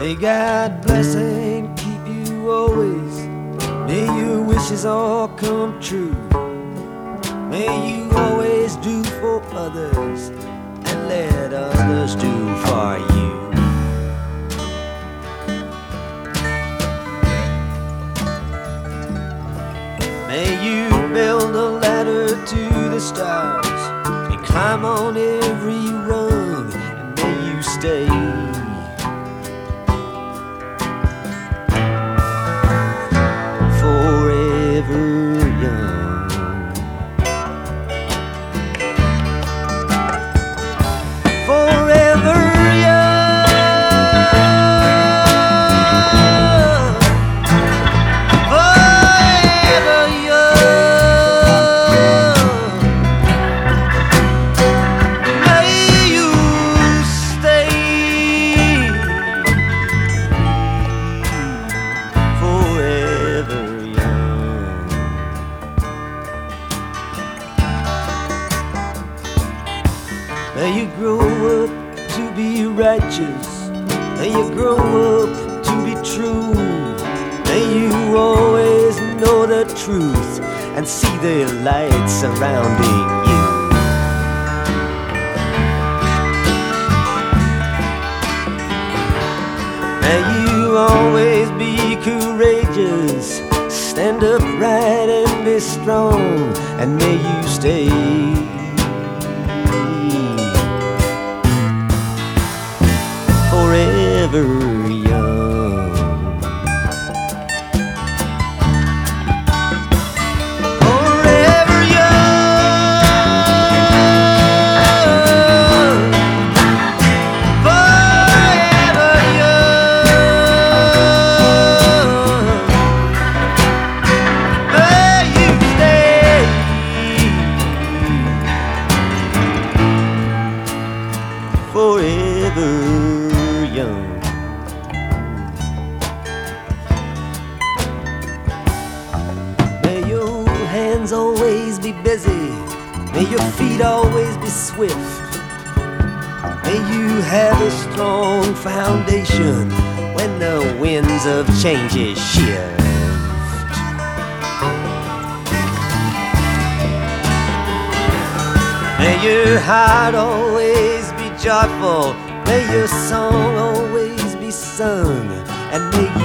May God bless and keep you always. May your wishes all come true. May you always do for others and let others do for you. May you build a ladder to the stars and climb on every rung, and may you stay forever young. Forever young. Forever young. May you stay forever young. May you grow up to be righteous. May you grow up to be true. May you always know the truth and see the light surrounding you. May you always be courageous, stand upright and be strong, and may you stay forever young. Forever young. Forever young. May you stay forever young. May your hands always be busy. May your feet always be swift. May you have a strong foundation when the winds of change shift. May your heart always be joyful. May your song always be sung, and may